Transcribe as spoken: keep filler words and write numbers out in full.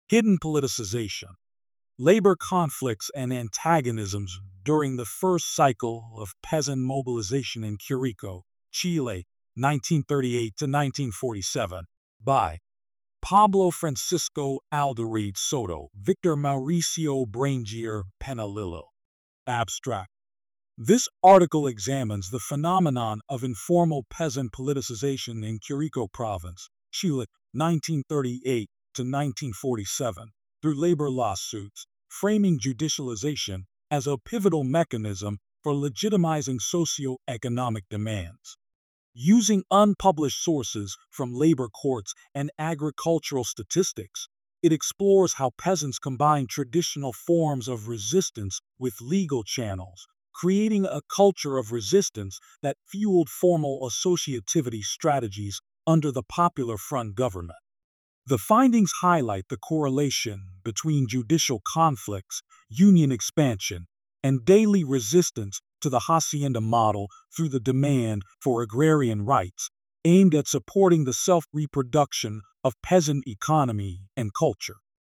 Hidden politicization. Labor conflicts and antagonisms during the first cycle of peasant mobilization in Curicó, Chile, nineteen thirty-eight to nineteen forty-seven, by Pablo Francisco Alderete Soto, Victor Mauricio Brangier Penalillo. Abstract. This article examines the phenomenon of informal peasant politicization in Curicó Province, Chile, nineteen thirty-eight to nineteen forty-seven, through labor lawsuits, framing judicialization as a pivotal mechanism for legitimizing socio-economic demands. Using unpublished sources from labor courts and agricultural statistics, it explores how peasants combine traditional forms of resistance with legal channels, creating a culture of resistance that fueled formal associativity strategies under the Popular Front government. The findings highlight the correlation between judicial conflicts, union expansion, and daily resistance to the hacienda model through the demand for agrarian rights, aimed at supporting the self-reproduction of peasant economy and culture.